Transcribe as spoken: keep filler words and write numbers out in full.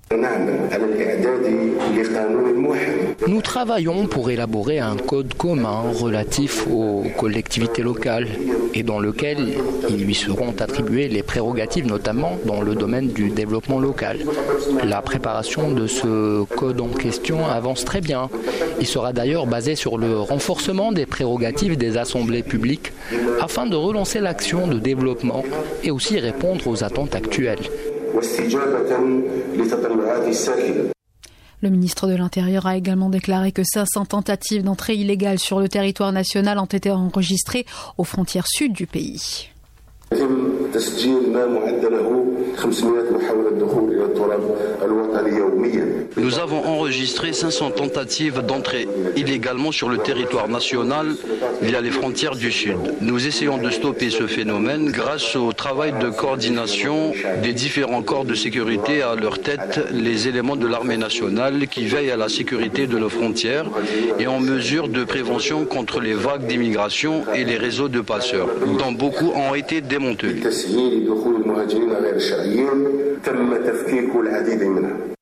Nous travaillons pour élaborer un code commun relatif aux collectivités locales et dans lequel ils lui seront attribuées les prérogatives, notamment dans le domaine du développement local. La préparation de ce code en question avance très bien. Il sera d'ailleurs basé sur le renforcement des prérogatives des assemblées publiques afin de relancer l'action de développement et aussi répondre aux attentes actuelles. Le ministre de l'Intérieur a également déclaré que cinq cents tentatives d'entrée illégale sur le territoire national ont été enregistrées aux frontières sud du pays. Nous avons enregistré cinq cents tentatives d'entrée illégalement sur le territoire national via les frontières du Sud. Nous essayons de stopper ce phénomène grâce au travail de coordination des différents corps de sécurité, à leur tête les éléments de l'armée nationale qui veillent à la sécurité de nos frontières et en mesure de prévention contre les vagues d'immigration et les réseaux de passeurs, dont beaucoup ont été démantelés.